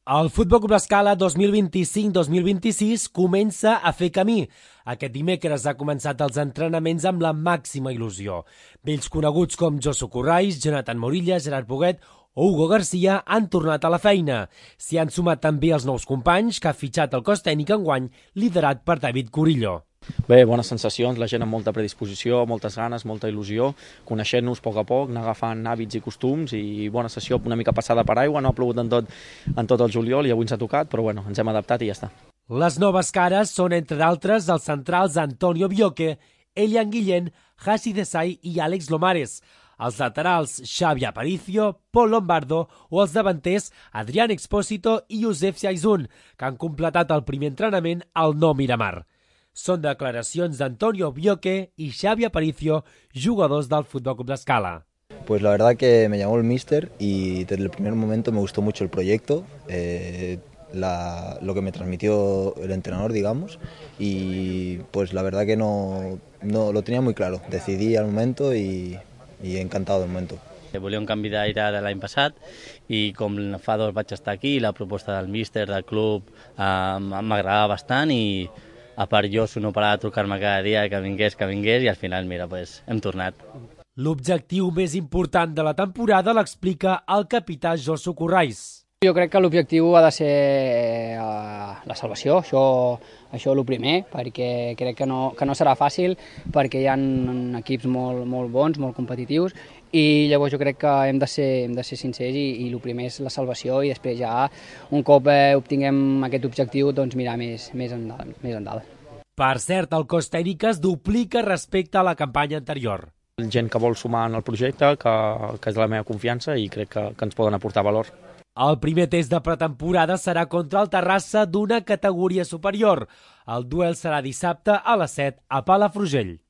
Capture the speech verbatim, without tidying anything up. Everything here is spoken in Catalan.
El Futbol Club Escala dos mil vint-i-cinc dos mil vint-i-sis comença a fer camí. Aquest dimecres ha començat els entrenaments amb la màxima il·lusió. Vells coneguts com Josu Corrais, Jonathan Morilla, Gerard Boguet o Hugo Garcia han tornat a la feina. S'hi han sumat també els nous companys que ha fitxat el cos tècnic enguany, liderat per David Curillo. Bé, bones sensacions, la gent amb molta predisposició, moltes ganes, molta il·lusió, coneixent-nos a poc a poc, anar agafant hàbits i costums i bona sessió una mica passada per aigua, no ha plogut en tot, en tot el juliol i avui ens ha tocat, però bueno, ens hem adaptat i ja està. Les noves cares són, entre d'altres, els centrals Antonio Bioque, Elian Guillén, Hassi Desai i Àlex Lomares, els laterals Xavi Aparicio, Pol Lombardo o els davanters Adrián Expósito i Josep Siaizun, que han completat el primer entrenament al Nou Miramar. Són declaracions d'Antonio Bioque y Xavi Aparicio, jugadors del Fútbol Club Escala. Pues la verdad que me llamó el míster y desde el primer momento me gustó mucho el proyecto, eh, la, lo que me transmitió el entrenador, digamos, y pues la verdad que no, no lo tenía muy claro. Decidí al momento y, y encantado del momento. Volia un canvi d'aire de l'any passat i com fa dos vaig estar aquí, la proposta del míster, del club, eh, m'agradava bastant i a part jo no parava de trucar-me cada dia que vingués, que vingués i al final, mira, pues, hem tornat. L'objectiu més important de la temporada l'explica el capità Josu Corrais. Jo crec que l'objectiu ha de ser la salvació, això, això és el primer, perquè crec que no, que no serà fàcil, perquè hi ha equips molt, molt bons, molt competitius, i llavors jo crec que hem de ser, hem de ser sincers i, i el primer és la salvació i després ja, un cop eh, obtinguem aquest objectiu, doncs mirar més, més endalt. Més endalt. Per cert, el cos tècnic es duplica respecte a la campanya anterior. Gent que vol sumar en el projecte, que, que és de la meva confiança i crec que, que ens poden aportar valor. El primer test de pretemporada serà contra el Terrassa d'una categoria superior. El duel serà dissabte a les set a Palafrugell.